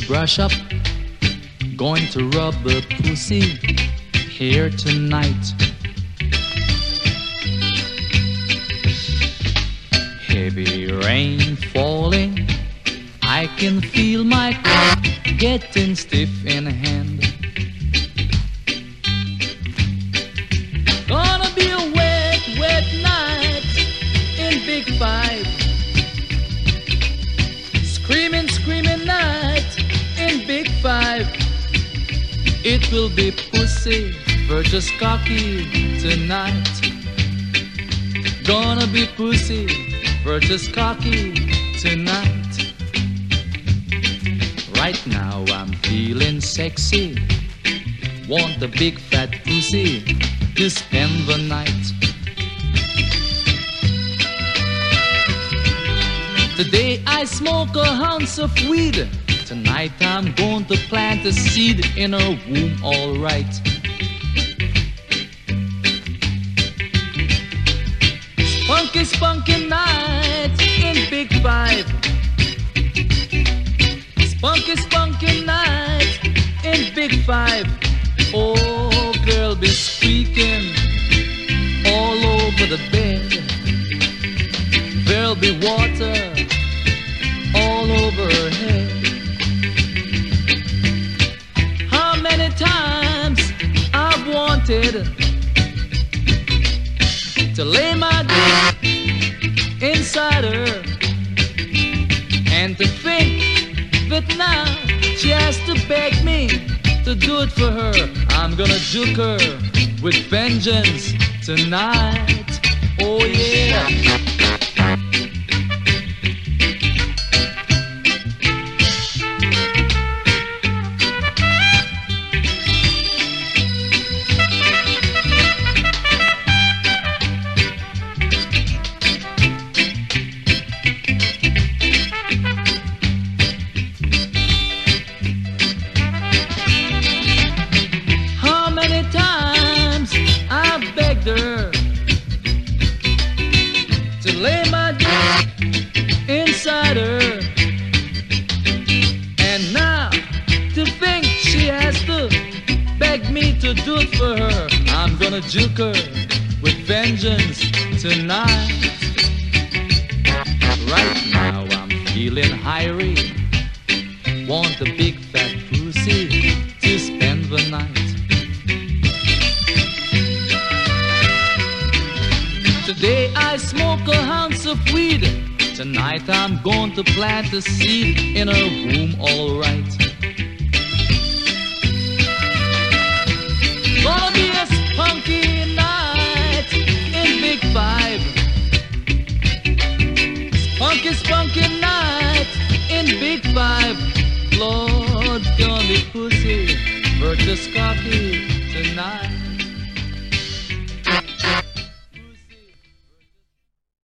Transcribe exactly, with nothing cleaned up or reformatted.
brush up, going to rub the pussy here tonight. Heavy rain falling, I can feel my cock getting stiff in hand. Gonna be a wet, wet night in Big Five. Screaming, screaming night in Big Five. It will be pussy versus cocky tonight. Gonna be pussy versus cocky tonight. Right now I'm feeling sexy. Want a big fat pussy to spend the night. Today I smoke a ounce of weed. Tonight I'm going to plant a seed in her womb, alright. Spunky, spunky night in Big Five. Spunky, spunky night in Big Five. Oh, girl be squeaking all over the bed. There'll be water all over her head. How many times I've wanted to lay my dick inside her, and to think that now she has to beg me to do it for her. I'm gonna juke her with vengeance tonight. Oh yeah. Her to lay my dick inside her, and now to think she has to beg me to do it for her. I'm gonna juke her with vengeance tonight. Right now I'm feeling hiry. Want a big fat pussy to spend the night. Today I smoke a ounce of weed. Tonight I'm going to plant a seed in her womb, alright. Gonna be a spunky night in Big Five. Spunky, spunky night in Big Five. Lord, gonna be pussy versus cocky tonight.